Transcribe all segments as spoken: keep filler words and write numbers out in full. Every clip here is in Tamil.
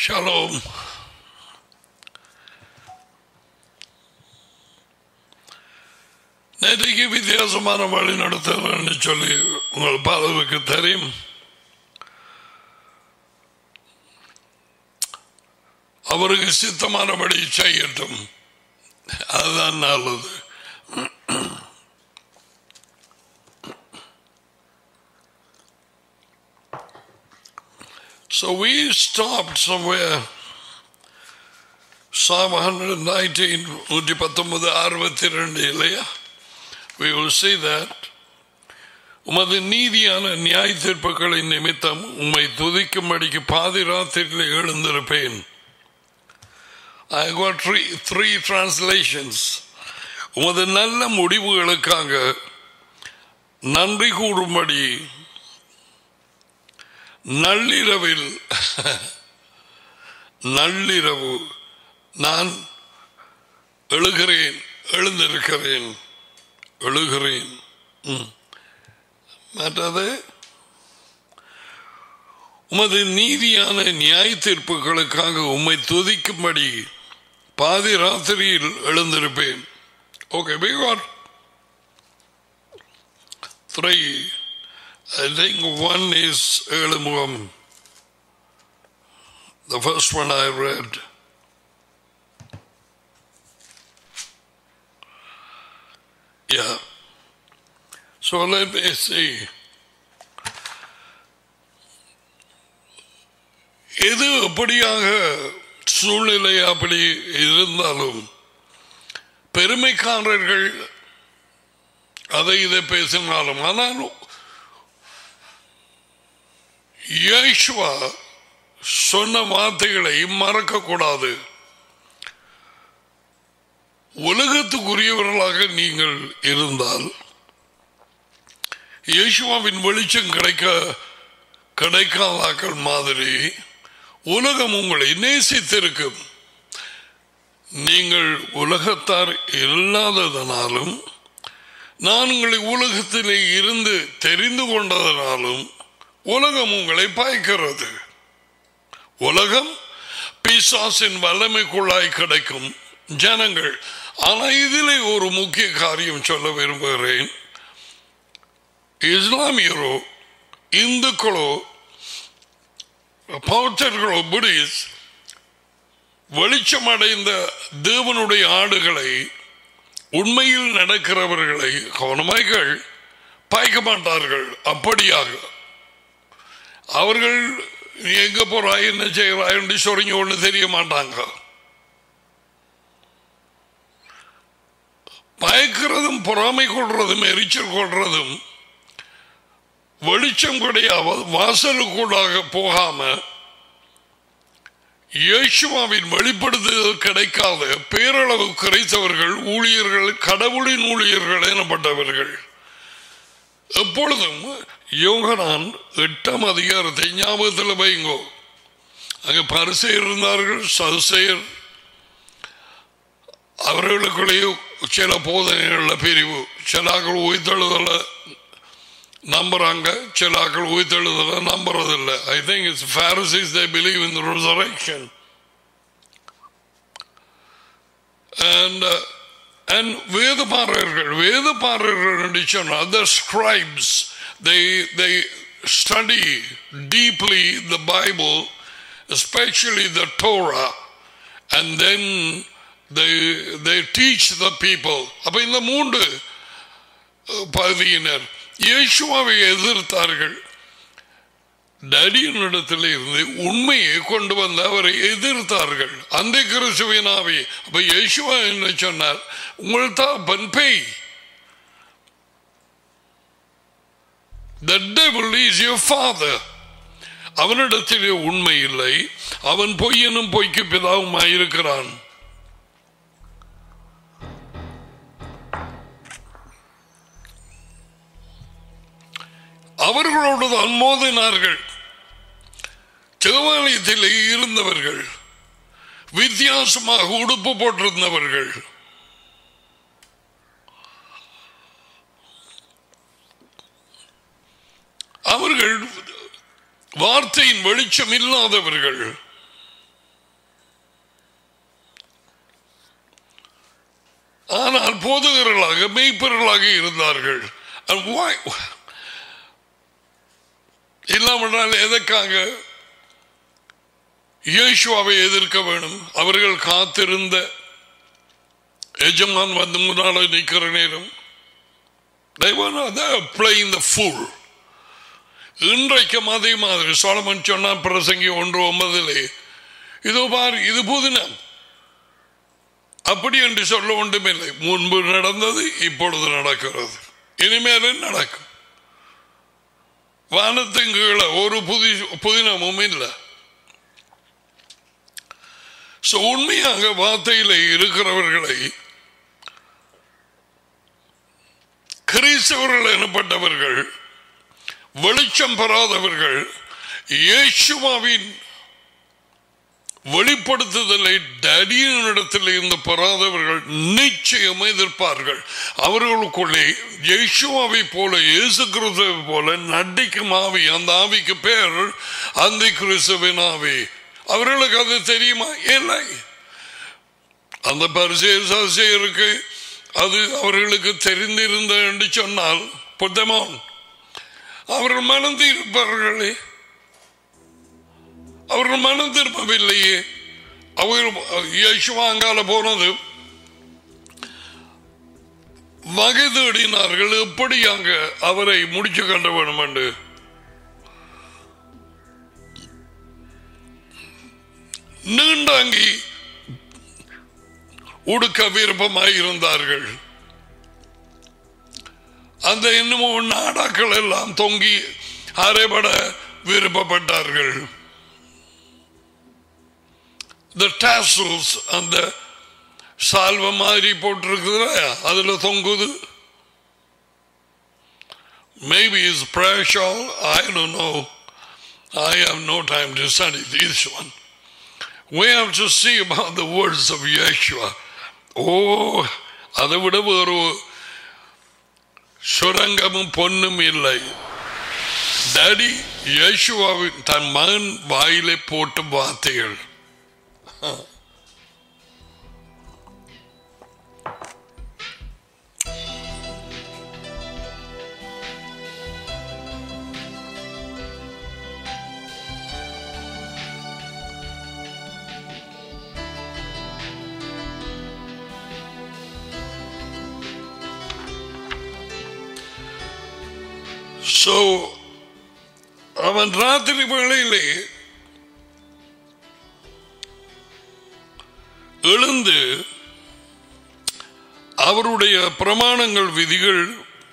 ஷலோம். நேற்றைக்கு வித்தியாசமான வழி நடத்துறேன்னு சொல்லி உங்கள் பலருக்கு தெரியும். அவருக்கு சித்தமானபடி செய்யட்டும், அதுதான் நல்லது. So we stopped somewhere, Psalm one nineteen, நூற்றி பத்தொன்பது அறுபத்தி ரெண்டு இல்லையா? We will see that. உமது நீதியான நியாய தீர்ப்புகளின் நிமித்தம் உம்மை துதிக்கும்படிக்கு பாதிராத்திரியில் எழுந்திருப்பேன். I got three, three translations. உமது நல்ல முடிவுகளுக்காக நன்றி கூறும்படி நள்ளிரவில் நள்ளிரவு நான் எழுகிறேன் எழுந்திருக்கிறேன் எழுகிறேன் மற்றது உமது நீதியான நியாய தீர்ப்புகளுக்காக உம்மை துதிக்கும்படி பாதி ராத்திரியில் எழுந்திருப்பேன். Okay, we got three. I think one is Elamum. The first one I read. Yeah. So let me see. எது அப்படியாக சூழ்நிலை அப்படி இருந்தாலும் பெருமைக்காரர்கள் அதை இதை பேசினாலும், ஆனாலும் இயேசுவா சொன்ன வார்த்தைகளை மறக்க கூடாது. உலகத்துக்குரியவர்களாக நீங்கள் இருந்தால் இயேசுவாவின் வெளிச்சம் கிடைக்க கிடைக்காதாக்கள் மாதிரி உலகம் உங்களை நேசித்திருக்கும். நீங்கள் உலகத்தார் இல்லாததனாலும் நான் உங்களை உலகத்திலே இருந்து தெரிந்து கொண்டதனாலும் உலகம் உங்களை பாய்க்கிறது. உலகம் பிசாசின் வல்லமைக்குள்ளாய் கிடைக்கும் ஜனங்கள். ஆனால் இதிலே ஒரு முக்கிய காரியம் சொல்ல விரும்புகிறேன். இஸ்லாமியரோ இந்துக்களோ பௌத்தர்களோ புடிஸ் வெளிச்சம் அடைந்த தேவனுடைய ஆடுகளை, உண்மையில் நடக்கிறவர்களை கவனமாய்கள் பாய்க்க மாட்டார்கள். அப்படியாக அவர்கள் எங்க போறாய் என்ன செய்கிறாய் என்று சொரிஞ்சு ஒன்று தெரிய மாட்டாங்க. பயக்கிறதும் பொறாமை கொள்றதும் எரிச்சல் கொள்றதும் வெளிச்சம் கிடையாது. வாசலுக்குள்ளாக போகாம இயேசுவாவின் வெளிப்படுத்துதல் கிடைக்காத பேரளவு கிறிஸ்தவர்கள் ஊழியர்கள், கடவுளின் ஊழியர்கள் எனப்பட்டவர்கள். எப்பொழுதும் யோகனான் எட்டாம் அதிகாரத்தை ஞாபகத்தில் வைங்கோ. அங்கே பரிசேயர் இருந்தார்கள், சதுசேயர். அவர்களுக்குள்ளேயே சில போதனைகள பிரிவு. சிலாக்கள் உயிர்த்தெழுதல நம்புறாங்க, சிலாக்கள் உயிர்த்தெழுதல நம்புறதில்லை. I think it's Pharisees, they believe in the resurrection. And uh, and வேதபாரர்கள் வேதபாரர்கள் என்று சொன்னால் the scribes, they they study deeply the Bible, especially the Torah, and then they they teach the people. அப்ப இந்த மூன்று பகுதியினர் இயேசுவை எதிர்த்தார்கள். டடியினிடத்தில் இருந்து உண்மையை கொண்டு வந்து அவரை எதிர்த்தார்கள். அந்த கிறிஸ்துவினாவே. அப்ப இயேசுவா என்ன சொன்னார்? உங்கள் தகப்பன் பேய். The devil is your father. அவனிடத்திலே உண்மை இல்லை. அவன் பொய்யனும் பொய்க்கு பிதாவுமாய் இருக்கிறான். அவர்களோடு தான் மோதினார்கள். தேவாலயத்தில் இருந்தவர்கள், வித்தியாசமாக உடுப்பு போட்டிருந்தவர்கள், அவர்கள் வார்த்தையின் வெளிச்சம் இல்லாதவர்கள். போதகர்களாக மெய்ப்பர்களாக இருந்தார்கள். இல்லாமல் எதற்காக இயேசுவை எதிர்க்க வேணும்? அவர்கள் காத்திருந்த எஜமான் வந்து முன்னால நிற்கிற நேரம் playing the fool. இன்றைக்கும் அதே மாதிரி சோலமன் சொன்னான் பிரசங்கி ஒன்று ஒன்பதிலே, இதோ பார் இது புதினம் அப்படி என்று சொல்ல ஒன்றுமில்லை. முன்பு நடந்தது இப்பொழுது நடக்கிறது, இனிமேலும் நடக்கும். வானத்தின் கீழே ஒரு புதி புதினமும் இல்லை. உண்மையாக வார்த்தையிலே இருக்கிறவர்களை கிறிஸ்தவர்கள் எனப்பட்டவர்கள், வெளிச்சம் பெறாதவர்கள், இயேசுவின் வெளிப்படுத்துதலை டடியினிடத்தில் இருந்து பெறாதவர்கள் நிச்சயம் எதிர்ப்பார்கள். அவர்களுக்குள்ளே இயேசுவை போல இயேசு கிறிஸ்துவை போல நடிக்கும் ஆவி, அந்த ஆவிக்கு பேர் அந்த கிறிஸ்துவின் ஆவி. அவர்களுக்கு அது தெரியுமா? இல்லை. அந்த பரிசேயருக்கு அது அவர்களுக்கு தெரிந்திருந்த என்று சொன்னால் புத்தமான் அவர்கள் மனம் தீர்ப்பார்களே. அவர்கள் மனம் திரும்பவில்லையே. அவர்கள் இயேசுவா அங்கால போனது வகை தேடினார்கள், எப்படி அங்க அவரை முடிச்சு கட்ட வேண்டும் என்று. நீண்டாங்கி உடுக்க விருப்பமாயிருந்தார்கள். அந்த இன்னும் நாடாக்கள் எல்லாம் தொங்கி அரைபட விருப்பப்பட்டார்கள். The tassels அந்த சால்வ மாதிரி போட்டிருக்குது, அதுல தொங்குது. Maybe it's prayer shawl, I don't know. I have no time to study this one. We have to see about the words of Yeshua. Oh, அதை விட ஒரு சுரங்கமும் பொன்னும் இல்லை. டாடி இயேசுவின் தன் மகன் வாயிலே போட்ட வார்த்தைகள். So, அவன் ராத்திரி வேளையிலே எழுந்து அவருடைய பிரமாணங்கள் விதிகள்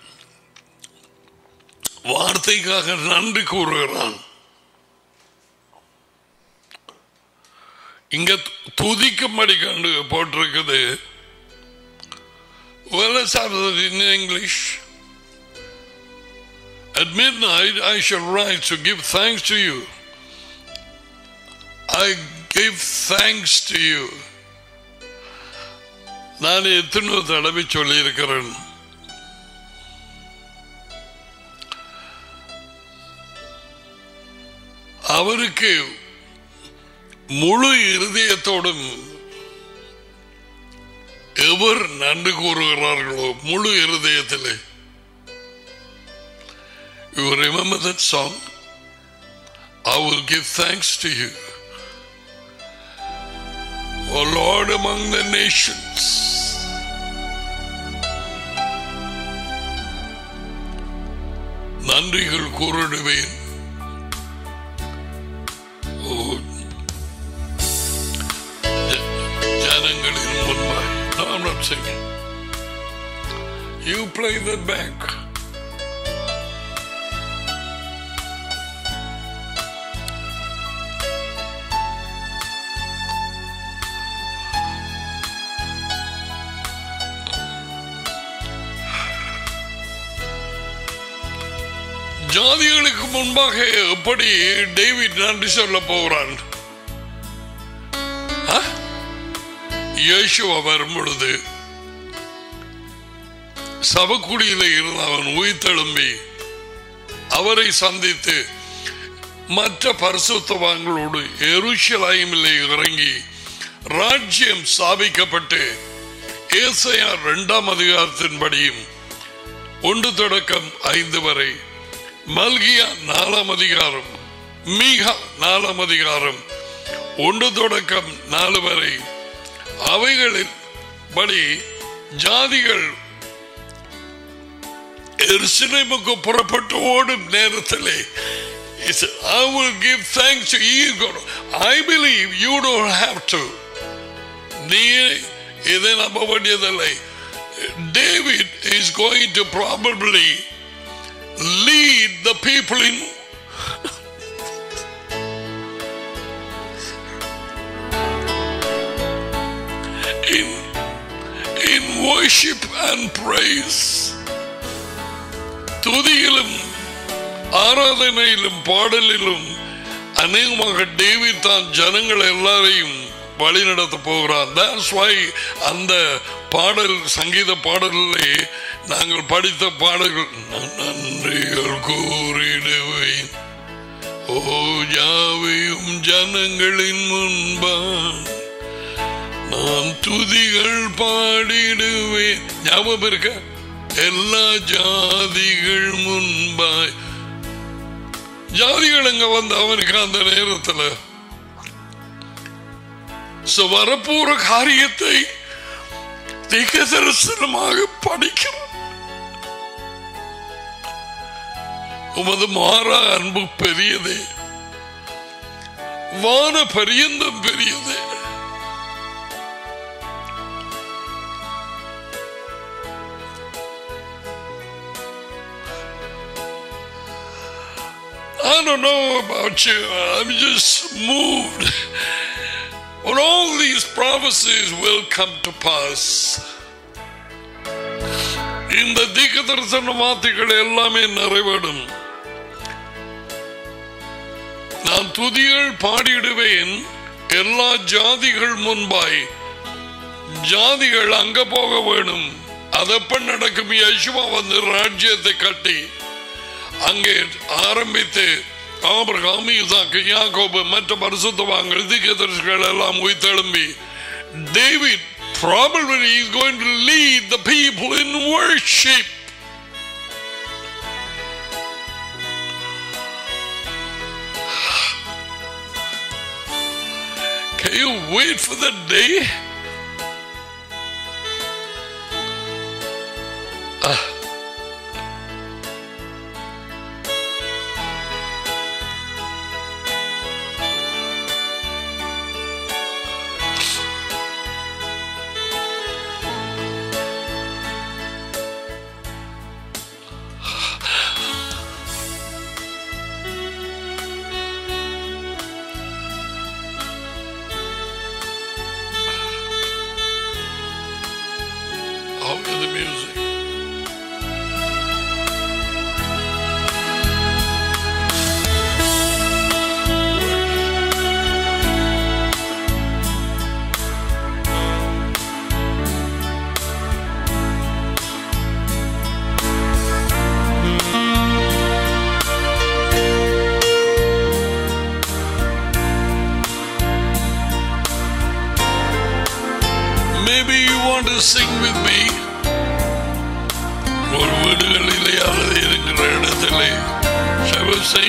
வார்த்தைக்காக நன்றி கூறுகிறான். இங்க துதிக்கும்படி கண்டு போட்டிருக்குது. Well, let's have it in English. At midnight I shall rise to give thanks to you. I give thanks to you. நான் எத்தனை தடவை சொல்லி இருக்கிறேன். அவருக்கு முழு இருதயத்தோடும் எவர் நன்றி கூறுகிறார்களோ, முழு இருதயத்திலே. You remember that song? I will give thanks to you, O Lord among the nations. நன்றிகள் கூறிடுவேன். ஜனங்களின் முன்பாய். No, I'm not singing. You play the back. ஜாதிகளுக்கு முன்பாக எப்படி டேவிட் நன்றி சொல்ல போகிறான்? இயேசுவா வரும் பொழுது சபக்குடியில இருந்த அவன் உயிர்த்தெழும்பி அவரை சந்தித்து மற்ற பரிசுத்தவான்களோடு எருசலேமிலே இறங்கி ராஜ்யம் ஸ்தாபிக்கப்பட்டு ஏசாயா இரண்டாம் அதிகாரத்தின்படியும் ஒன்று தொடக்கம் ஐந்து வரை, மல்கியா நாலாம் அதிகாரம், மீகா நாலாம் அதிகாரம் ஒன்று தொடக்கம் நாலு வரை, அவைகளின் படி ஜாதிகள் எருசலேமுக்கு புறப்பட்டு ஓடும் நேரத்திலே, I will give thanks to you, God. I believe you don't have to. நீ இதை நம்ப வேண்டியதில்லை. David is going to probably lead the people in in in worship and praise. துதியிலும் ஆராதனையிலும் பாடலிலும் அநேகமாக டேவிட் தான் ஜனங்கள் எல்லாரையும் வழி நடத்த போகிறான். That's why அந்த பாடல், சங்கீத பாடலிலே நாங்கள் படித்த பாடல்கள், நன்றிகள் கூறிடுவேன் ஓ யாவையும் ஜனங்களின் முன்பா, நான் துதிகள் பாடிடுவேன். ஞாபகம் இருக்க, எல்லா ஜாதிகள் முன்பாய். ஜாதிகள் அங்க வந்து அவனுக்கு அந்த நேரத்தில் வரப்போற காரியத்தை தீர்க்கதரிசனமாக படிக்கிறான். உமது மாறா அன்பு பெரியதே, வான பரியந்தம் பெரியதே. I don't know about you, I'm just moved. When all these prophecies will come to pass, இந்த தீர்க்கதரிசன வார்த்தைகள் எல்லாமே நிறைவேறும். நான் துதிகள் பாடிடுவேன் எல்லா ஜாதிகள் முன்பாய். ஜாதிகள் அங்க போக வேணும். அதப்ப நடக்கும். யேசுவா வந்து ராஜ்யத்தை கட்டி அங்கே ஆரம்பித்து ஆபிரகாம், ஈசாக்கு, யாக்கோபு மற்ற பரிசுத்தவான்கள் தீர்க்கதரிசிகள் எல்லாம் உயிர்த்தெழும்பி, David probably is going to lead the people in worship. Can you wait for the day? Ah. The music. Maybe you want to sing with me. ஒரு வீடுகளிலே அல்லது இருக்கிற இடத்திலே செவசை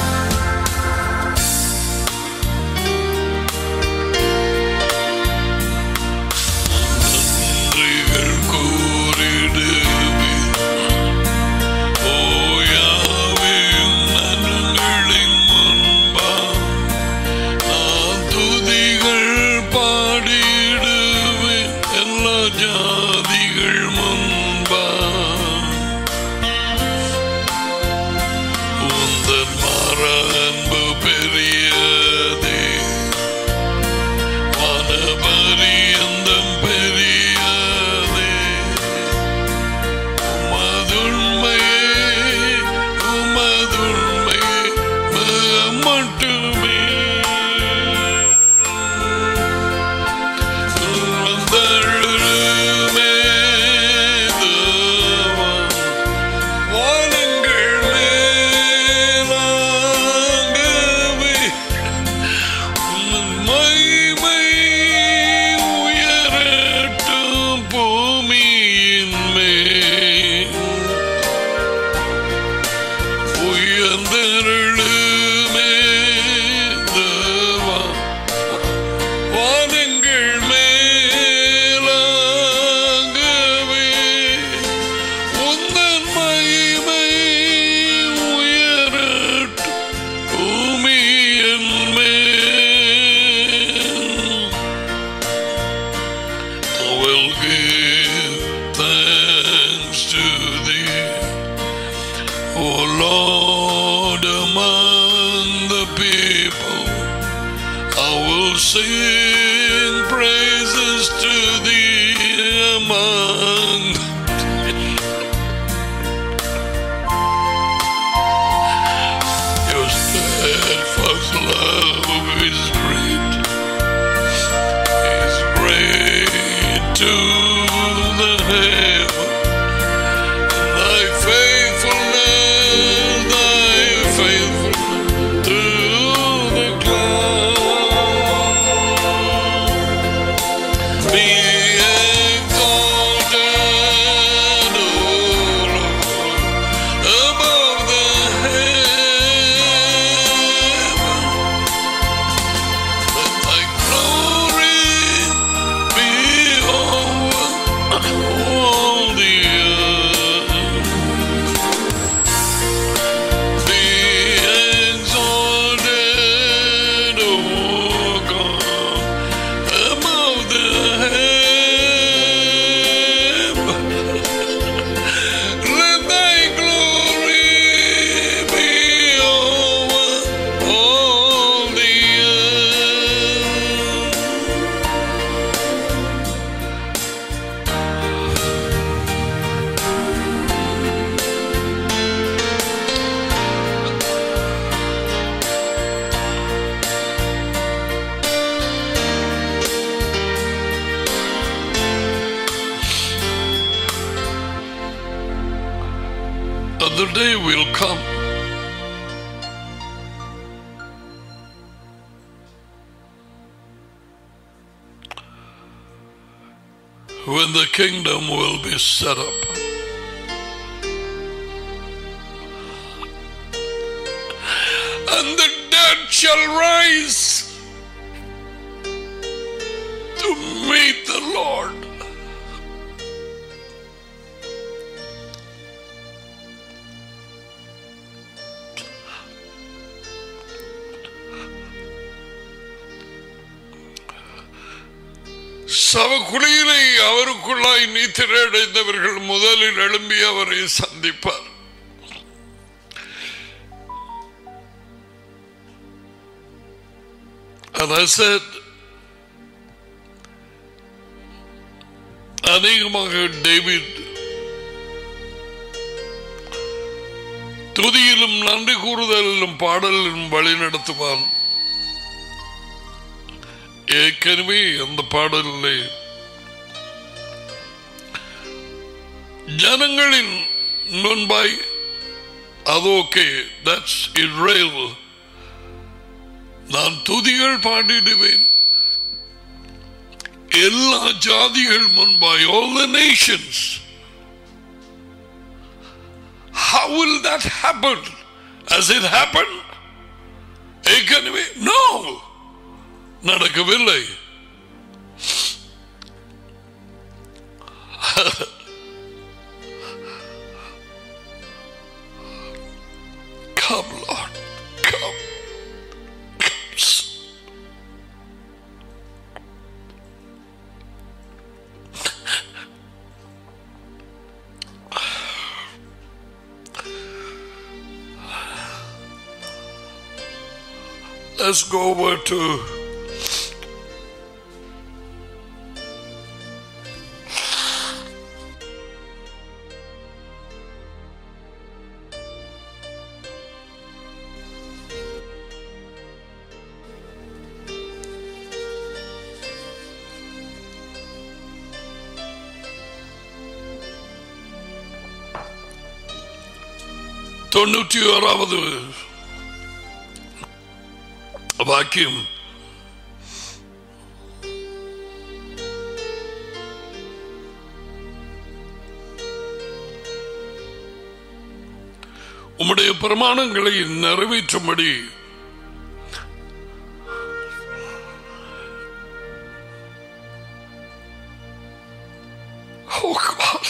நன்றிகள் கூறிடுவேன் ஓ யாவையும் நன்மைகளின் முன்பா, நான் துதிகள் பாடிடுவேன் எல்லா ஜாதிகள் முன்பா. Mara sing praises to thee among your steadfast love is great, is great to the heaven. Thy faithfulness, thy faithfulness to the clouds. Be exalted, O Lord, above the heavens. Let thy glory be over all the earth. Be exalted, O God, above the heavens. Let thy glory be over all the earth. But the day will come when the kingdom will be set up. And the dead shall rise to meet the Lord. சவக்குழியிலே அவருக்குள்ளாய் நீத்திரடைந்தவர்கள் முதலில் எழும்பி அவரை சந்திப்பார். And I said, அநேகமாக டேவிட் துதியிலும் நன்றி கூறுதலிலும் பாடலிலும் வழி நடத்துவான். ஏற்கனவே அந்த பாடலிலே ஜனங்களின் முன்பாய் அது ஓகே, தட்ஸ் இஸ்ரேல், நான் துதிகள் பாடிடுவேன் எல்லா ஜாதிகள் முன்பாய், all the nations. How will that happen? Has it happened? ஏற்கனவே no, நடக்கவில்லை. Come Lord, come, come. Let's go over to தொண்ணூற்றி ஓராவது வாக்கியம். உம்முடைய பிரமாணங்களை நிறைவேற்றும்படி oh God,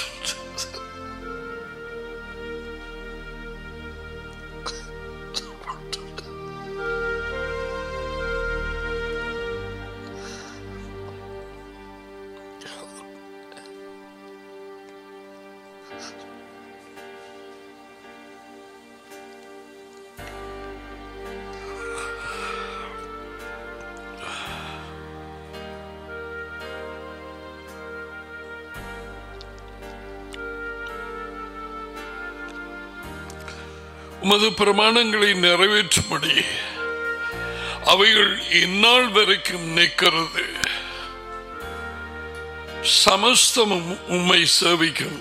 உமது பிரமாணங்களை நிறைவேற்றும்படி அவைகள் இந்நாள் வரைக்கும் நிற்கிறது. சமஸ்தமும் உம்மை சேவிக்கும்.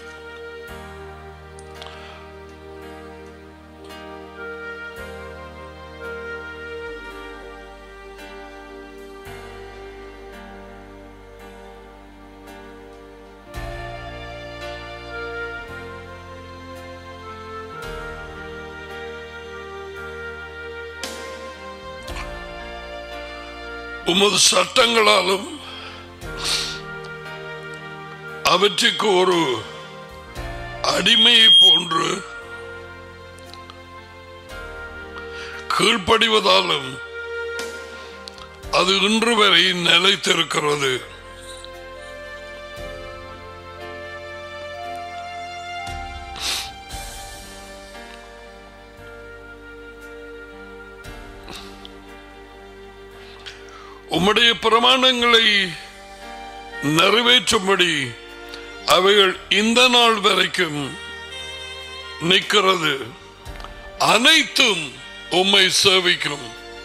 உமது சட்டங்களாலும் அவற்றுக்கு ஒரு அடிமையை போன்று கீழ்ப்படிவதாலும் அது இன்று வரை நிலைத்திருக்கிறது. உம்முடைய பிரமாணங்களை நிறைவேற்றும்படி அவைகள் இந்த நாள் வரைக்கும் நிற்கிறது. அனைத்தும் உம்மை சேவிக்கும்.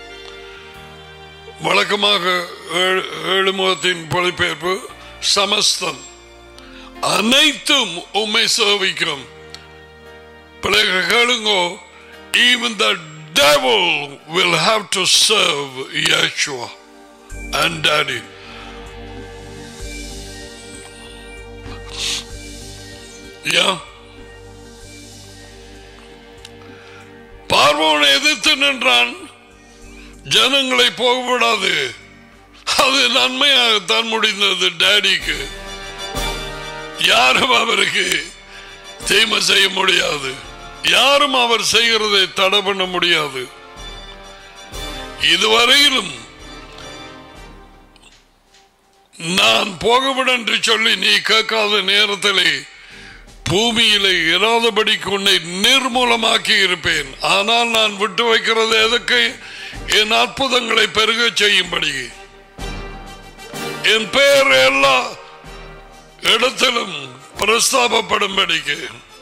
வழக்கமாக ஏழு முகத்தின் பொழிபெயர்ப்பு சமஸ்தம். அனைத்தும் உம்மை சேவிக்கும். பிள்ளைகள் கேளுங்கோ, even the devil will have to serve Yeshua and Daddy. Yeah. பார்வோனை எதிர்த்து நின்றான். ஜனங்களை போகவிடாது. அது நன்மையாகத்தான் முடிந்தது டாடிக்கு. யாரும் அவருக்கு தீமை செய்ய முடியாது. யாரும் அவர் செய்கிறதை தடை பண்ண முடியாது. இதுவரையிலும் நான் போகவிட என்று சொல்லி நீ கேட்காத நேரத்திலே பூமியிலே இராதபடிக்கு உன்னை நிர்மூலமாக்கி இருப்பேன். ஆனால் நான் விட்டு வைக்கிறது எதற்கு? என் அற்புதங்களை பெருக செய்யும்படி, என் பெயர் எல்லா இடத்திலும் பிரஸ்தாபப்படும்படிக்கு.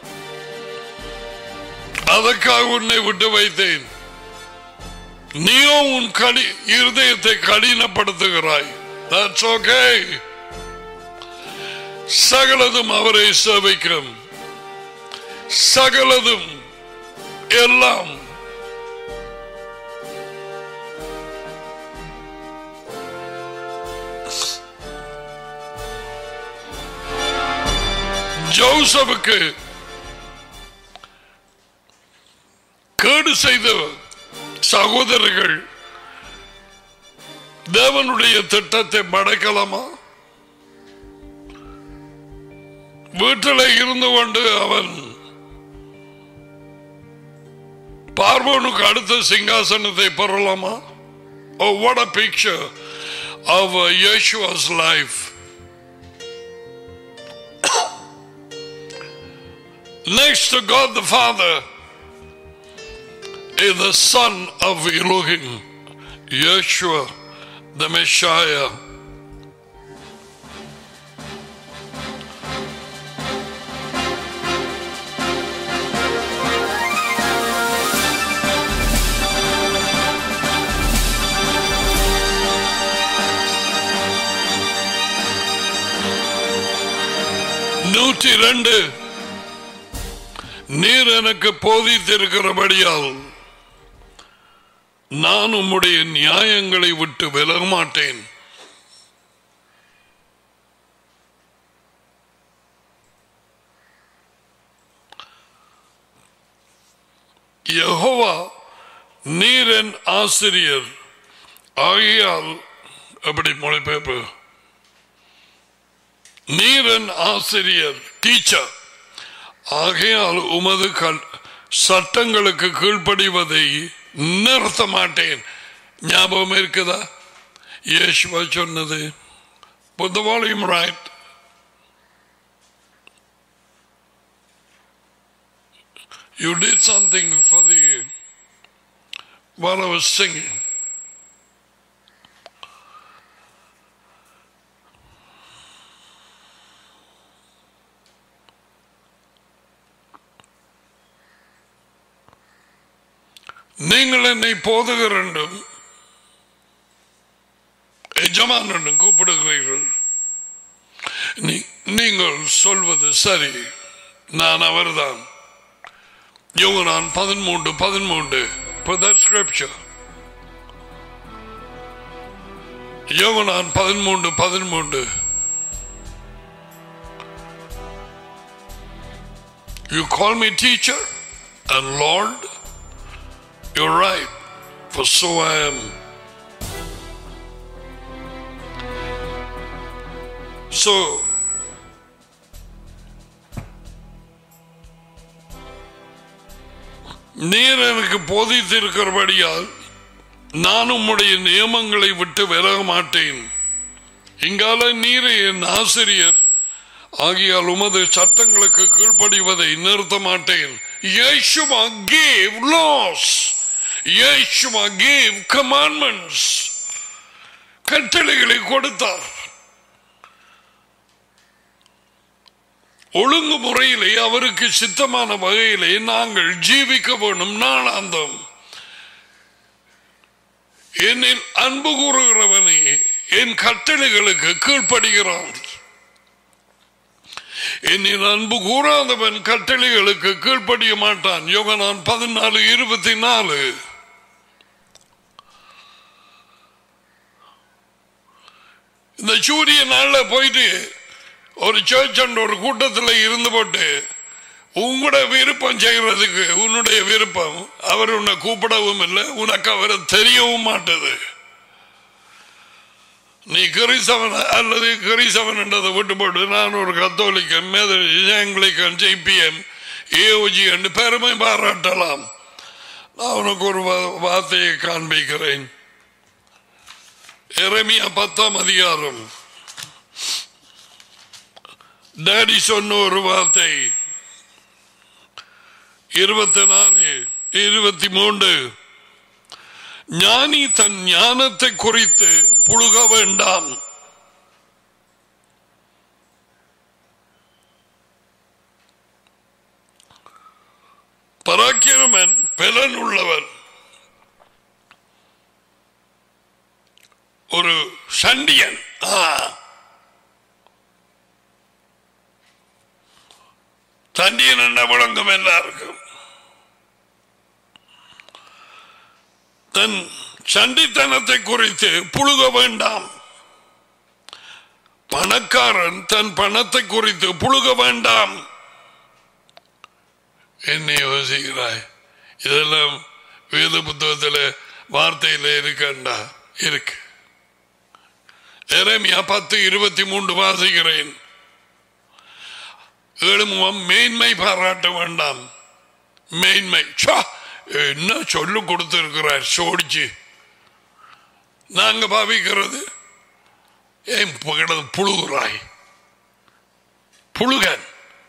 அதற்காக உன்னை விட்டு வைத்தேன். நீயோ உன் கடி இருதயத்தை கடினப்படுத்துகிறாய். That's okay. சகலதும் அவரை சேவிக்கும். சகலதும் எல்லாம் ஜோசப்புக்கு கேடு செய்த சகோதரர்கள் தேவனுடைய திட்டத்தை மடக்கலாமா? வீட்டில் இருந்து கொண்டு அவன் பார்வோனுக்கு அடுத்த சிங்காசனத்தை பெறலாமா? Oh, what a picture of Yeshua's life. Next to God the Father is the Son of Elohim, Yeshua, the Messiah. நூற்றி இரண்டு நீர் எனக்கு போதித்திருக்கிறபடியால் நான் உம்முடைய நியாயங்களை விட்டு விலக மாட்டேன். யெகோவா நீர் என் ஆசிரியர் ஆகையால், எப்படி மொழிபெயர்ப்பு? நீர் என் ஆசிரியர், டீச்சர் ஆகையால் உமது சட்டங்களுக்கு கீழ்ப்படிவதை நிறுத்த மாட்டேன். ஞாபகம் இருக்குதா இயேசுவா சொன்னது? Put the volume right. You did something for the while I was singing. நீங்கள் என்னை போதகர் என்றும் எஜமான் என்றும் கூப்பிடுகிறீர்கள். நீங்கள் சொல்வது சரி, நான் அவர்தான். யோவான் பதிமூன்று பதிமூன்று scripture. யோவான் பதிமூன்று பதிமூன்று. You call me teacher and Lord, you're right, for so I am. So நீர் எனக்கு போதித்திருக்கிறபடியால் நான் உம்முடைய நியமங்களை விட்டு விலக மாட்டேன். இங்கால நீரே என் ஆசிரியர் ஆகியால் உமது சட்டங்களுக்கு கீழ்ப்படிவதை நிறுத்த மாட்டேன். Yeshua gave laws. Yeshua gave commandments. கட்டளைகளை கொடுத்தார். ஒழுங்கு முறையிலே அவருக்கு சித்தமான வகையிலே நாங்கள் ஜீவிக்க வேண்டும். நாளாந்தம் என்னில் அன்பு கூறுகிறவனே என் கட்டளைகளுக்கு கீழ்ப்படுகிறான். என்னில் அன்பு கூறாதவன் கட்டளைகளுக்கு கீழ்ப்படிய மாட்டான். யோவான் பதினாலு இருபத்தி நாலு. இந்த சூரிய நாள்ல போயிட்டு ஒரு சர்ச் ஒரு கூட்டத்தில் இருந்து போட்டு உங்களோட விருப்பம் செய்யறதுக்கு உன்னுடைய விருப்பம், அவர் உன்னை கூப்பிடவும் இல்லை, உனக்கு அவரை தெரியவும் மாட்டது. நீ கிறிஸ்தவன் அல்லது கிறிஸ்தவன் என்றதை விட்டு போட்டு நான் ஒரு கத்தோலிக்கன், மேதலிக்கன், ஜெய்பிஎம், ஏஓஜி என்று பெருமை பாராட்டலாம். நான் உனக்கு ஒரு வார்த்தையை காண்பிக்கிறேன். எரேமியா பத்தாம் அதிகாரம் டாடி சொன்ன ஒரு வார்த்தை இருபத்தி நாலு இருபத்தி மூன்று. ஞானி தன் ஞானத்தை குறித்து புழுக வேண்டாம். பராக்கிரமன் பலன் உள்ளவன் ஒரு சண்டியன் சண்டியன் என்ன விளங்கும் எல்லாருக்கும். தன் சண்டித்தனத்தை குறித்து புழுக வேண்டாம். பணக்காரன் தன் பணத்தை குறித்து புழுக வேண்டாம். என்ன யோசிக்கிறாய்? இதெல்லாம் வேத புத்தகத்தில் வார்த்தையில் இருக்கண்டா? இருக்கு. எரேமியா பத்து இருபத்தி மூன்று வாசிக்கிறேன். ஏழுமுகம் மேன்மை பாராட்ட வேண்டாம். மேன்மை என்ன சொல்லு கொடுத்திருக்கிறார் சோடிச்சு. நாங்க பாவிக்கிறது ஏன் புழுகுறாய்? புழுகன்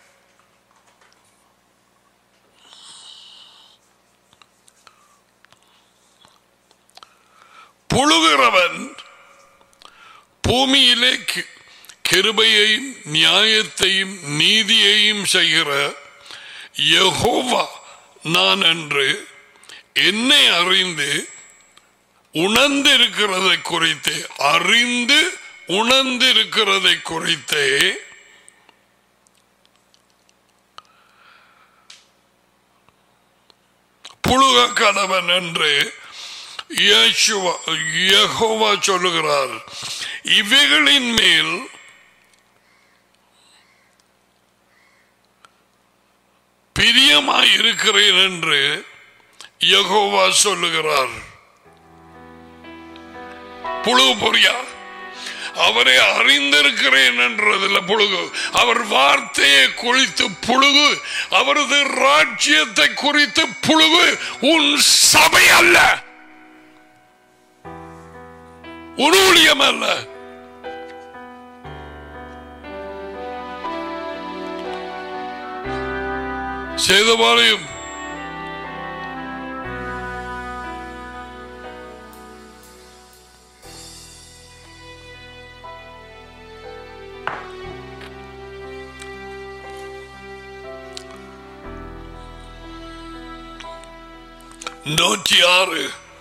புழுகிறவன் பூமியிலே கிருபையையும் நியாயத்தையும் நீதியையும் செய்கிற யெகோவா நான் என்று என்னை அறிந்து உணர்ந்திருக்கிறதை குறித்து அறிந்து உணர்ந்திருக்கிறதை குறித்தே புழுக கடவன் என்று யெகோவா சொல்லுகிறார். இவைகளின் மேல் பிரியமாய் இருக்கிறேன் என்று யெகோவா சொல்லுகிறார். புழுகு பொறியா? அவரை அறிந்திருக்கிறேன் என்றதில் புழுகு. அவர் வார்த்தையை குறித்து புழுகு. அவரது ராஜ்யத்தை குறித்து புழுகு. உன் சபை அல்ல, உன் ஊழியம் அல்ல. செய்தவாளையும் நூற்றி ஆறு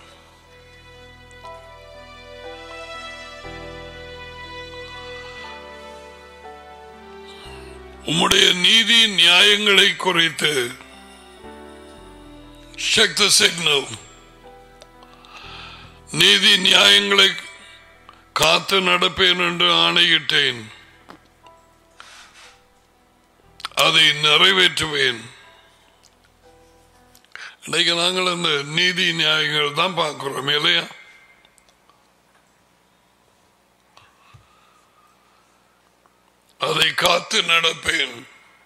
உம்முடைய நீதி நியாயங்களை குறித்து check the signal. நீதி நியாயங்களை காத்து நடப்பேன் என்று ஆணையிட்டேன், அதை நிறைவேற்றுவேன். இன்னைக்கு நாங்கள் அந்த நீதி நியாயங்கள் தான் பார்க்கிறோம் இல்லையா? அதை காத்து நடப்பேன்.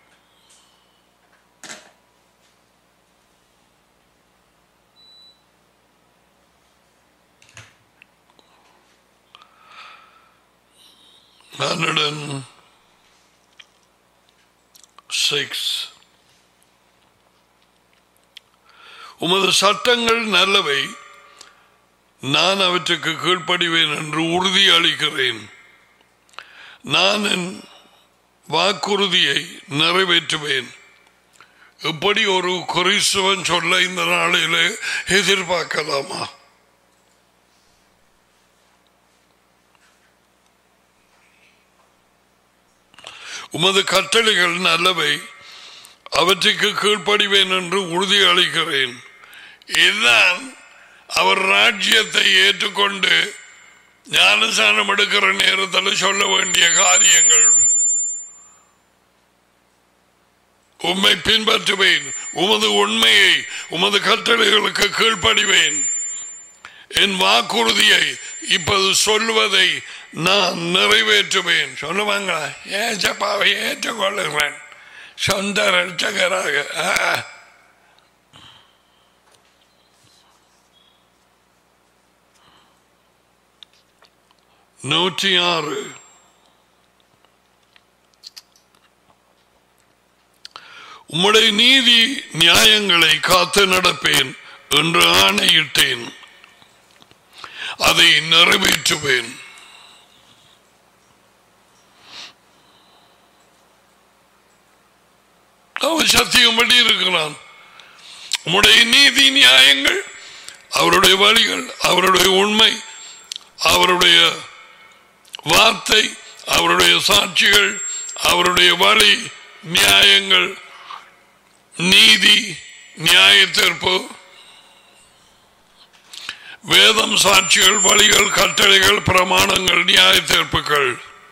Hundred and six. உமது சட்டங்கள் நல்லவை, நான் அவற்றுக்கு கீழ்ப்படிவேன் என்று உறுதி அளிக்கிறேன். நான் என் வாக்குறுதியை நிறைவேற்றுவேன். இப்படி ஒரு கிறிஸ்தவன் சொல்ல இந்த நாளிலே எதிர்பார்க்கலாமா? உமது கட்டளைகள் நல்லவை, அவற்றுக்கு கீழ்ப்படிவேன் என்று உறுதி அளிக்கிறேன். இதுதான் அவர் ராஜ்யத்தை ஏற்றுக்கொண்டு ஞானஸ்நானம் எடுக்கிற நேரத்தில் சொல்ல வேண்டிய காரியங்கள். உம்மை பின்பற்றுவேன், உமது உண்மையை, உமது கட்டளைகளுக்கு கீழ்ப்படிவேன், என் வாக்குறுதியை இப்போது சொல்வதை நான் நிறைவேற்றுவேன். சொல்லுவாங்க, ஏசப்பாவை ஏற்றுக்கொள்ளுகிறேன் சொந்த ரட்சகராக. நூற்றி ஆறு. உம்முடைய நீதி நியாயங்களை காத்து நடப்பேன் என்று ஆணையிட்டேன், அதை நிறைவேற்றுவேன். அவன் சத்தியம்படி இருக்கிறான். உம்முடைய நீதி நியாயங்கள், அவருடைய வழிகள், அவருடைய உண்மை, அவருடைய வார்த்தை, அவருடைய சாட்சிகள், அவருடைய வழி நியாயங்கள், நீதி, நியாய தீர்ப்பு, வேதம், சாட்சிகள், வழிகள், கட்டளைகள், பிரமாணங்கள், நியாய தீர்ப்புகள்.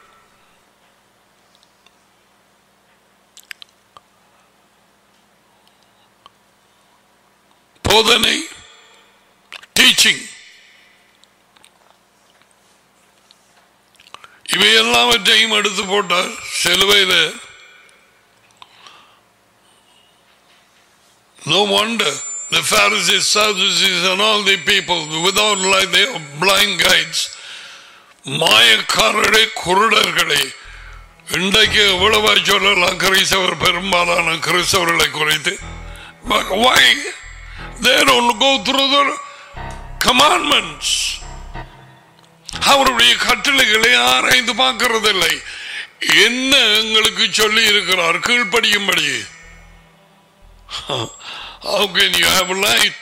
போதனை, டீச்சிங், இவை எல்லாவற்றையும் எடுத்து போட்டார் சிலுவையில். No wonder the Pharisees, Sadducees and all the people without light, they are blind guides. மாயக்காரரை, குருடர்களை. இன்றைக்கு எவ்வளவா சொல்லலாம் கிறிஸ்தவர், பெரும்பாலான கிறிஸ்தவர்களை குறித்து. But why? They don't go through the commandments. அவருடைய கட்டளைகளை ஆராய்ந்து பார்க்கிறதில்லை. என்ன எங்களுக்கு சொல்லி இருக்கிறார்? கீழ்ப்படியும்படி. How can you have light?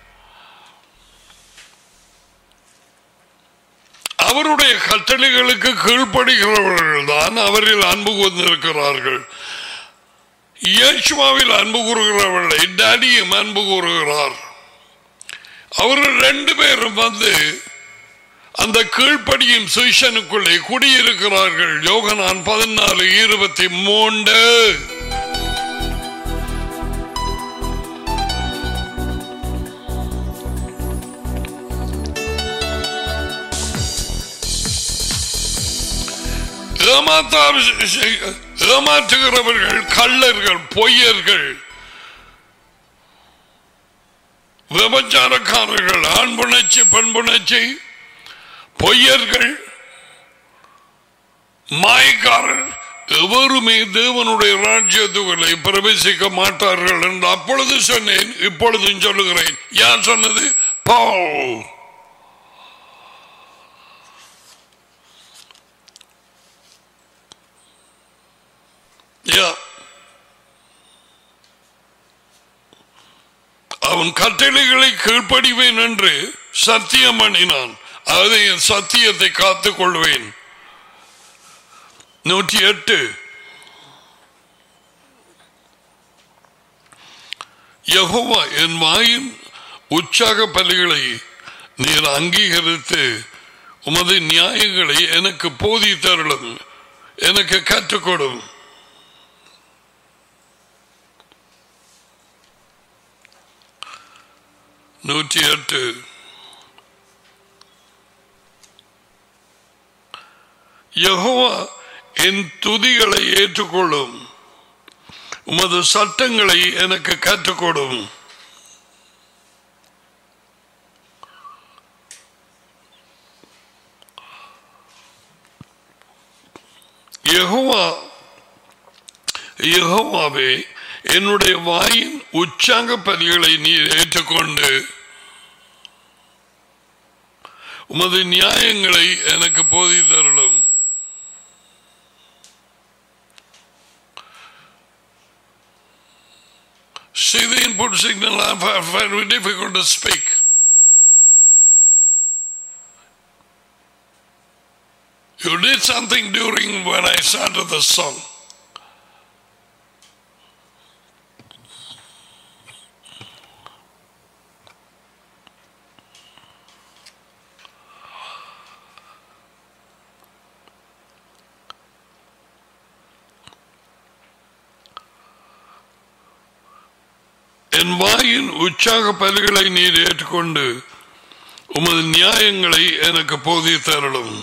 அவருடைய கட்டளைகளுக்கு கீழ்ப்படுகிறவர்கள் தான் அவரில் அன்பு கொண்டிருக்கிறார்கள். இயேசுவில் அன்பு கூறுகிறவர்களை டாடியும் அன்பு கூறுகிறார். அவர்கள் ரெண்டு பேரும் வந்து அந்த கீழ்ப்படியும் சுவிசனுக்குள்ளே குடியிருக்கிறார்கள். யோகனான் பதினாலு இருபத்தி மூன்று. ஏமாற்றுகிறவர்கள், கள்ளர்கள், பொய்யர்கள், விபச்சாரக்காரர்கள், ஆண் புணர்ச்சி, பெண் புணர்ச்சி, பொய்யர்கள், மாயக்காரர் எவருமே தேவனுடைய ராஜ்யத்துக்குள்ளே பிரவேசிக்க மாட்டார்கள் என்று அப்பொழுது சொன்னேன், இப்பொழுதும் சொல்லுகிறேன். யார் சொன்னது? பவுல். அவன் அவன் கட்டளைகளை கீழ்ப்படிவேன் என்று சத்தியம் பண்ணினான். அதை என் சத்தியத்தை காத்துக் கொள்வேன். நூற்றி எட்டு. யெகோவா என் வாயின் உற்சாக பலிகளை நீர் அங்கீகரித்து உமது நியாயங்களை எனக்கு போதித்தருளும், எனக்கு கற்றுக்கொடும். நூற்றி எட்டு. யெகோவா என் துதிகளை ஏற்றுக்கொள்ளும், உமது சட்டங்களை எனக்கு கற்றுக்கொடும். யெகோவா யெகோவாவே என்னுடைய வாயின் உற்சாக பலிகளை நீர் ஏற்றுக்கொண்டு உமது நியாயங்களை எனக்கு போதித்தருளும். See the input signal, I find it difficult to speak. You did something during when I started the song. என் வாயின் உற்சாக பலிகளை நீர் ஏற்றுக்கொண்டு உமது நியாயங்களை எனக்கு போதித்தருளும்.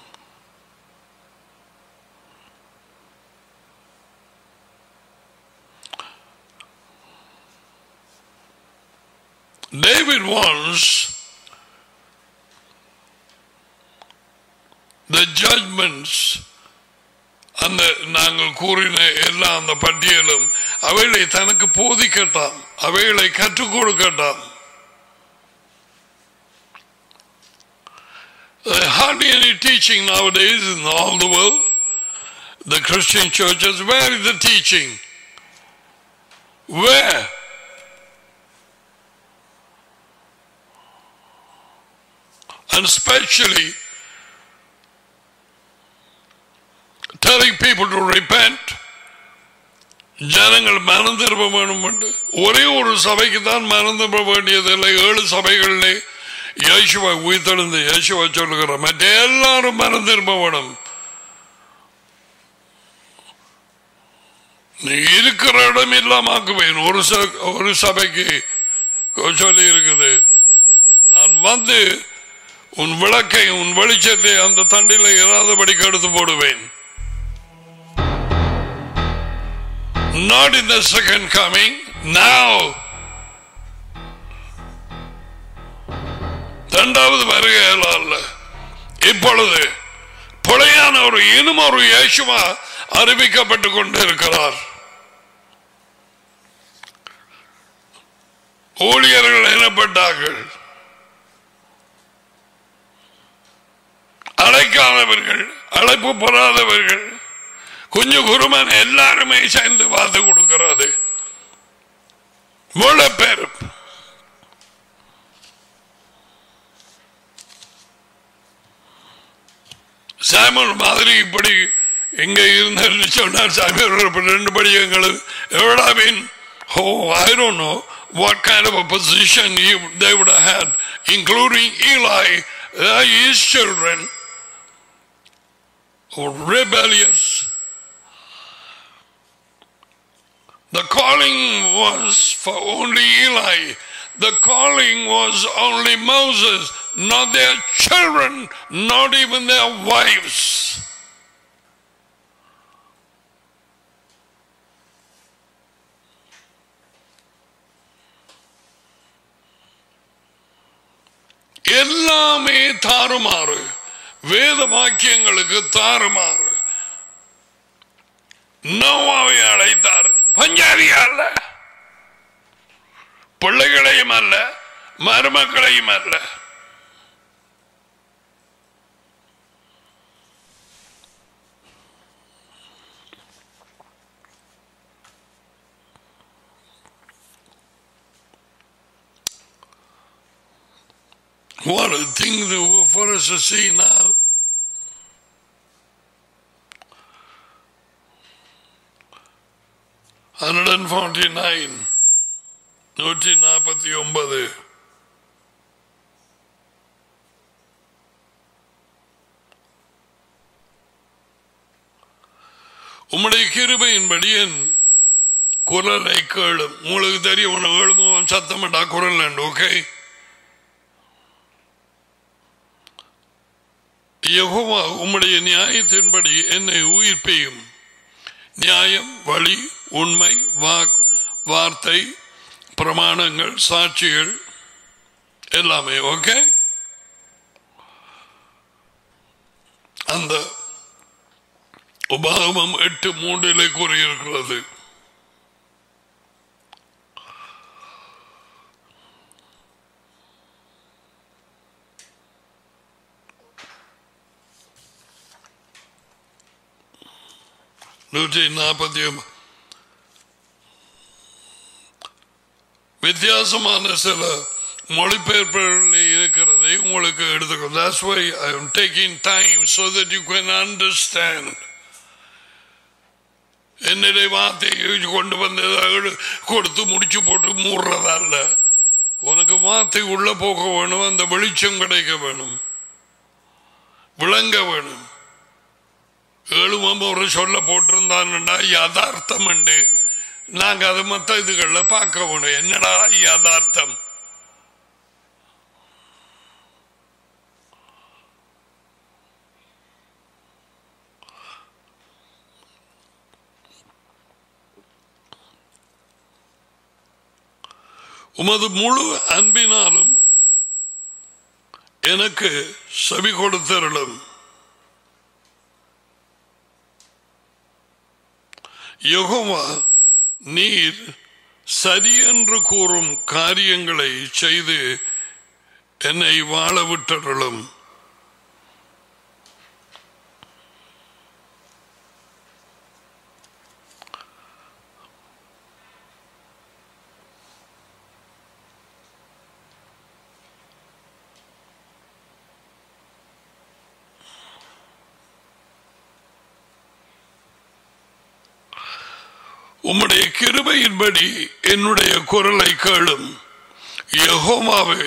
David wants the judgments, அந்த நாங்கள் கூறின எல்லா அந்த பட்டியலும் அவைகளை தனக்கு போதிக்கட்டாம், அவைகளை கற்றுக் கொடுக்கட்டாம். Hardly any teaching nowadays in all the world. The Christian churches, where is the teaching? Where? And especially telling people to repent. ஜனங்கள் மனம் திரும்ப வேண்டும் என்று ஒரே ஒரு சபைக்கு தான் மனம் திரும்ப வேண்டியதில்லை. ஏழு சபைகளிலே இயேசுவை உயிர்த்தெழுந்து இயேசுவை சொல்லுகிற மற்ற எல்லாரும் மனம் திரும்ப வேணும். நீ இருக்கிற இடம் இல்லாமக்குவேன். ஒரு ஒரு சபைக்கு சொல்லி இருக்குது, நான் வந்து உன் விளக்கை உன் வெளிச்சத்தை அந்த தண்டில இராதபடிக்கு எடுத்து போடுவேன். Not in the second coming, now. இரண்டாவது வருகையில் அல்ல, இப்பொழுது புலையான ஒரு இனம் ஒரு இயேசுவா அறிவிக்கப்பட்டுக் கொண்டிருக்கிறார். ஊழியர்கள் எனப்பட்டார்கள், அழைக்காதவர்கள், அழைப்பு பெறாதவர்கள், குஞ்சு குருமன் எல்லாருமே சேர்ந்து பார்த்து கொடுக்கிறது. பேர் சாமுவேல் மாதிரி இப்படி இங்க இருந்து சொன்னார். சாமுவேல் ரெண்டு படிகள் எவ்வளவு மீன் oh I don't know what kind of a position he, they would have had, including Eli, uh, his children were rebellious. The calling was for only Eli. The calling was only Moses, not their children, not even their wives. எல்லாமே தாறுமாறு, வேத வாக்கியங்களுக்கு தாறுமாறு. நோவாவை அழைத்தார், பஞ்சாதியா அல்ல, பிள்ளைகளையும் அல்ல, மருமக்களையும் அல்ல. What a thing to, for us to see now. one hundred forty-nine. நூற்றி நாற்பத்தி ஒன்பது. உம்முடைய கிருபையின்படி என் குரலை கேளும். உங்களுக்கு தெரியும் ஏழுமும் சத்தமிட்டா குரல் உண்டு. ஓகே, யெகோவா உம்முடைய நியாயத்தின்படி என்னை உயிர்ப்பையும். நியாயம், வழி, உண்மை, வாக் வார்த்தை, பிரமாணங்கள், சாட்சிகள் எல்லாமே. ஓகே, அந்த உபாகமம் எட்டு மூன்றிலே கூறியிருக்கிறது. நூற்றி நாற்பத்தி வித்தியாசமான சில மொழிபெயர்ப்புகளில் இருக்கிறதை உங்களுக்கு எடுத்துக்கோ. That's why I am taking time so that you can understand. என்னுடைய வார்த்தையை கொண்டு வந்து கொடுத்து முடிச்சு போட்டு மூடுறதல்ல. உனக்கு வார்த்தை உள்ள போக வேணும், அந்த வெளிச்சம் கிடைக்க வேணும், விளங்க வேணும். ஏழுமம் ஒரு சொல்ல போட்டிருந்தான்டா யதார்த்தம் உண்டு. நாங்க அதை மற்ற இதுகள்ல பார்க்க வேணும். என்னடா யதார்த்தம்? உமது முழு அன்பினாலும் எனக்கு செவி கொடுத்தருளும். யெகோவா, நீர் சரியென்று கூறும் காரியங்களை செய்து என்னை வாழ விட்டருளும். உம்முடைய கிருபையின்படி என்னுடைய குரலை கேளும். யெகோவாவே,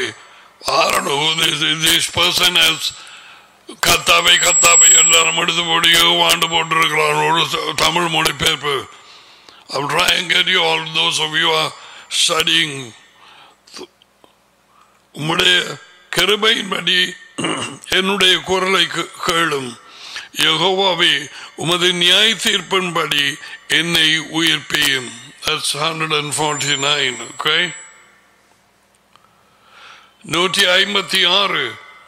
கத்தாவை கத்தாவை எல்லாரும் எடுத்து போடி வாண்டு போட்டிருக்கிறார் ஒரு தமிழ் மொழிபெயர்ப்பு. I'll try and get you all those of you are studying. உம்முடைய கிருபையின்படி என்னுடைய குரலை கேளும். யெகோவாவே, உமது நியாய தீர்ப்பின்படி என்னை உயிர்ப்பியும். That's one hundred forty-nine. Okay, நூற்றி ஐம்பத்தி ஆறு.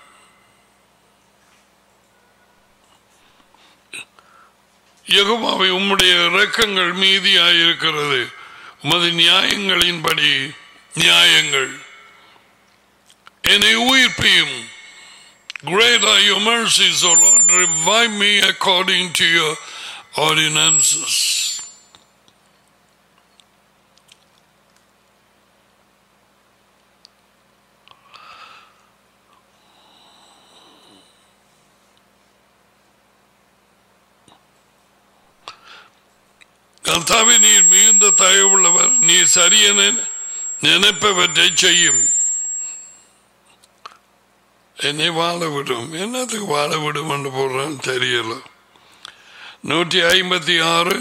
யெகோவாவே, உம்முடைய இரக்கங்கள் மீதியாயிருக்கிறது. உமது நியாயங்களின்படி நியாயங்கள் என்னை உயிர்ப்பியும். Great are your mercies, O Lord. Revive me according to your ordinances. கர்த்தாவே, நீர் மிகுந்த தயவுள்ளவர். நீ சரியென நினைப்பவற்றை செய்யும். என்னை வாழ விடும். என்னத்துக்கு வாழ விடும் என்று போடுறான்னு தெரியல. நூற்றி ஐம்பத்தி ஆறு.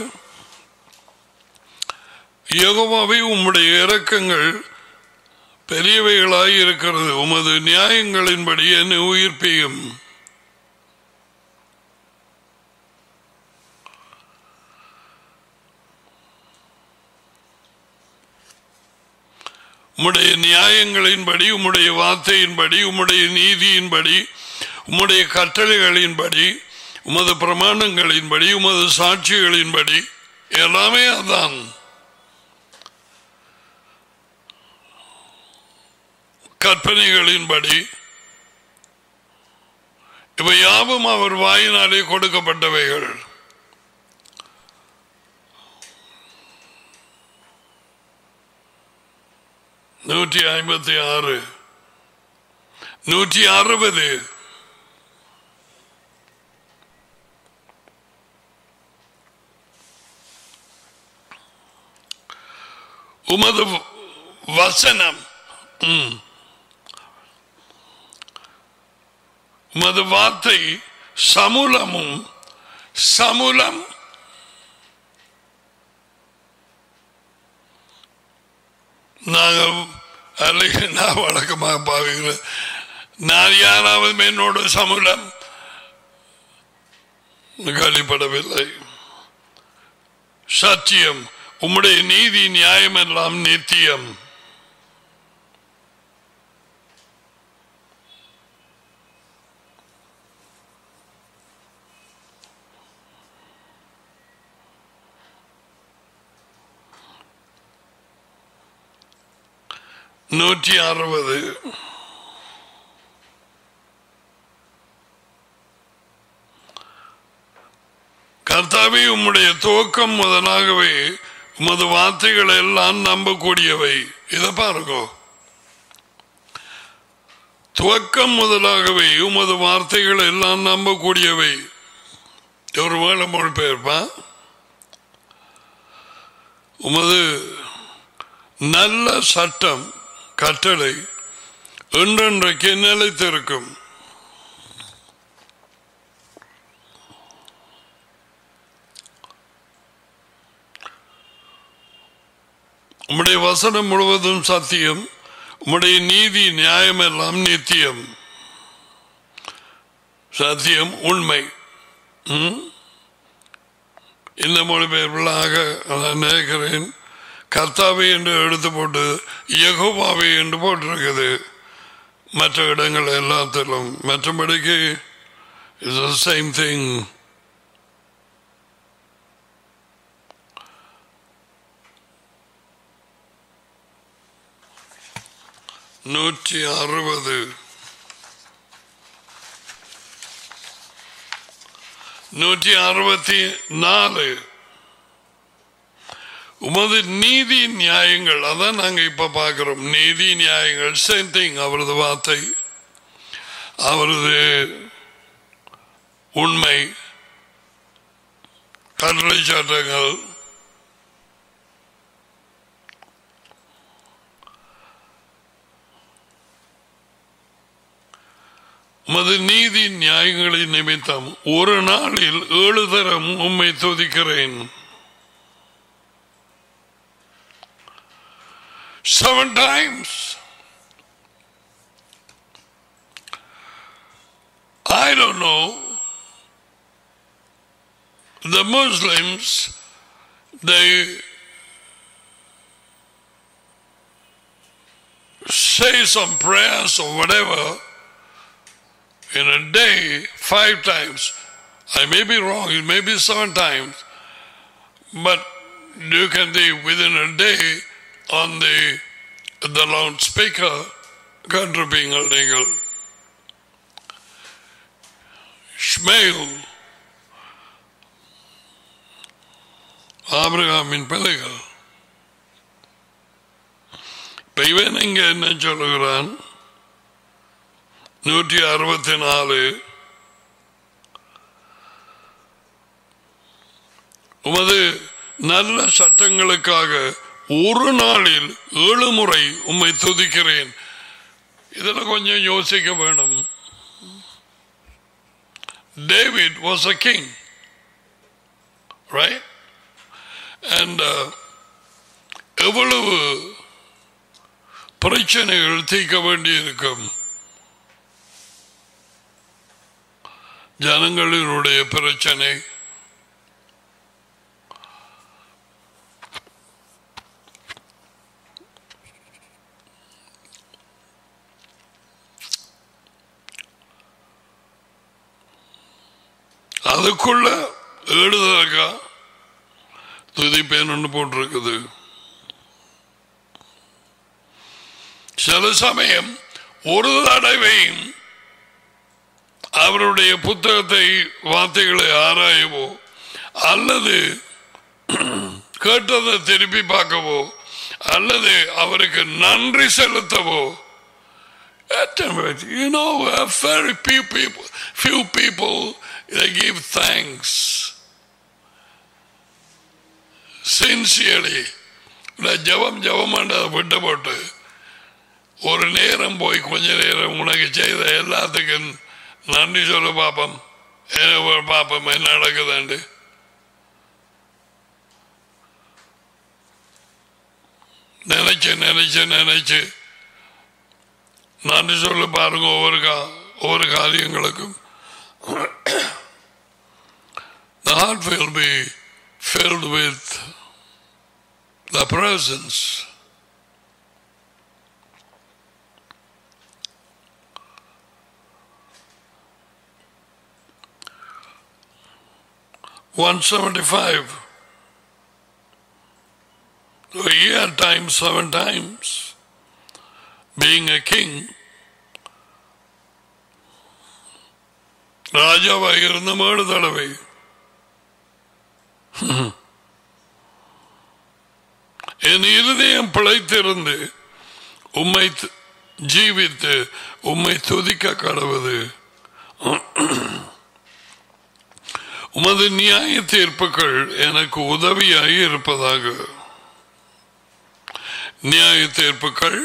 யெகோவாவே, உம்முடைய இரக்கங்கள் பெரியவைகளாய் இருக்கிறது. உமது நியாயங்களின்படி என்னை உயிர்ப்பியும். உம்முடைய நியாயங்களின்படி, உம்முடைய வார்த்தையின்படி, உம்முடைய நீதியின்படி, உம்முடைய கட்டளைகளின்படி, உமது பிரமாணங்களின்படி, உமது சாட்சிகளின்படி எல்லாமே அதான். கற்பனைகளின்படி இவை யாவும் அவர் வாயினாலே கொடுக்கப்பட்டவைகள். நூற்றி ஐம்பத்தி ஆறு. நூற்றி அறுபது உமது வசனம் உமது வார்த்தை சமூலமும் சமூலம் நாங்கள் அல்லது நான் வழக்கமாக பாவிக்கிறேன். நான் யாராவது என்னோட சமூலம் கழிப்படவில்லை. சத்தியம் உம்முடைய நீதி நியாயம் எல்லாம் நித்தியம். நூற்றி அறுபது கர்த்தாவே உம்முடைய துவக்கம் முதலாகவே உமது வார்த்தைகள் எல்லாம் நம்பக்கூடியவை. இதை பாருங்க, துவக்கம் முதலாகவே உமது வார்த்தைகள் எல்லாம் நம்பக்கூடியவை. ஒரு வேளை மொழிபெயர்ப்பா உமது நல்ல சட்டம் கட்டளை என்றென்றைக்கு நிலைத்திருக்கும். உம்முடைய வசனம் முழுவதும் சத்தியம், உம்முடைய நீதி நியாயம் எல்லாம் நித்தியம். சத்தியம் உண்மை. இந்த மொழிபெயர்ப்பிலாக நினைக்கிறேன். கர்த்தாவே என்று எடுத்து போட்டு யெகோவாவே என்று போட்டிருக்குது மற்ற இடங்கள் எல்லாத்திலும். மற்றபடிக்கு இட்ஸ் சேம் திங். நூற்றி அறுபது நூற்றி அறுபத்தி நாலு உமது நீதி நியாயங்கள். அதான் நாங்க இப்ப பார்க்கிறோம். நீதி நியாயங்கள் சேம் திங். அவரது வார்த்தை, அவரது உண்மை, கட்டளை சட்டங்கள். உமது நீதி நியாயங்களின் நிமித்தம் ஒரு நாளில் ஏழு தரம் உம்மை துதிக்கிறேன். Seven times. I don't know. The Muslims, they say some prayers or whatever in a day five times. I may be wrong, it may be seven times, but you can see within a day on the the loudspeaker contributing நீங்கள் இஸ்மாயில் ஆபிரகாமின் பிள்ளைகள். இப்ப இவன் இங்க என்ன சொல்லுகிறான்? நூற்றி அறுபத்தி நாலு உமது நல்ல சட்டங்களுக்காக ஒரு நாளில் ஏழு முறை உம்மை துதிக்கிறேன். இதில் கொஞ்சம் யோசிக்க வேணும். David was a king, right? And uh, எவ்வளவு பிரச்சனைகள் தீர்க்க வேண்டி இருக்கும். ஜனங்களினுடைய பிரச்சனை, அதுக்குள்ள ஏழுதற்கா துதிப்பேன் போட்டிருக்குது. சில சமயம் ஒரு தடவையும் அவருடைய புத்தகத்தை வார்த்தைகளை ஆராயவோ அல்லது கேட்டதை திருப்பி பார்க்கவோ அல்லது அவருக்கு நன்றி செலுத்தவோ You know, uh, very few people, few people, they give thanks sincerely. ஜபம் ஜபமாண்ட விட்டு போட்டு ஒரு நேரம் போய் கொஞ்ச நேரம் உனக்கு செய்த எல்லாத்துக்கும் நன்றி சொல்ல பாப்போம் பாப்போம் என்ன நடக்குதாண்டு. நினைச்சு நினைச்சு நினைச்சு நன்றி சொல்ல பாருங்க ஒவ்வொரு கா ஒவ்வொரு காரியங்களுக்கும். The heart will be filled with the presence. one seventy-five. So he had times seven times. Being a king, ராஜாவாக இருந்த ஏழு தடவை என் இருதயம் பிழைத்திருந்து உம்மை ஜீவித்து உம்மை துதிக்க கடவுது. உமது நியாய தீர்ப்புகள் எனக்கு உதவியாகி இருப்பதாக. நியாய தீர்ப்புகள்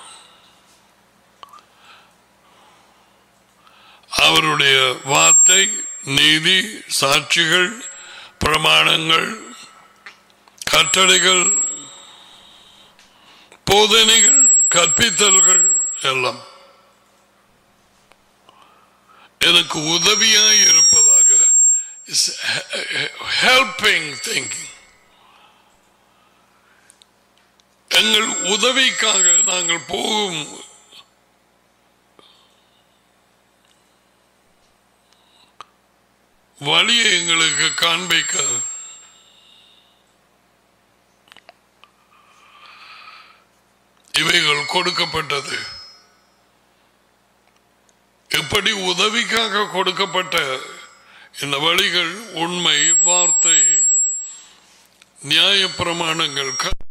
அவருடைய வார்த்தை, நீதி, சாட்சிகள், பிரமாணங்கள், கட்டளைகள், போதனைகள், கற்பித்தல்கள் எல்லாம் எனக்கு உதவியாய் இருப்பதாக. Helping thinking. எங்கள் உதவிக்காக நாங்கள் போகும் வழியை எங்களுக்கு காண்பிக்க இவைகள் கொடுக்கப்பட்டது. எப்படி உதவிக்காக கொடுக்கப்பட்ட இந்த வழிகள், உண்மை, வார்த்தை, நியாய பிரமாணங்கள்,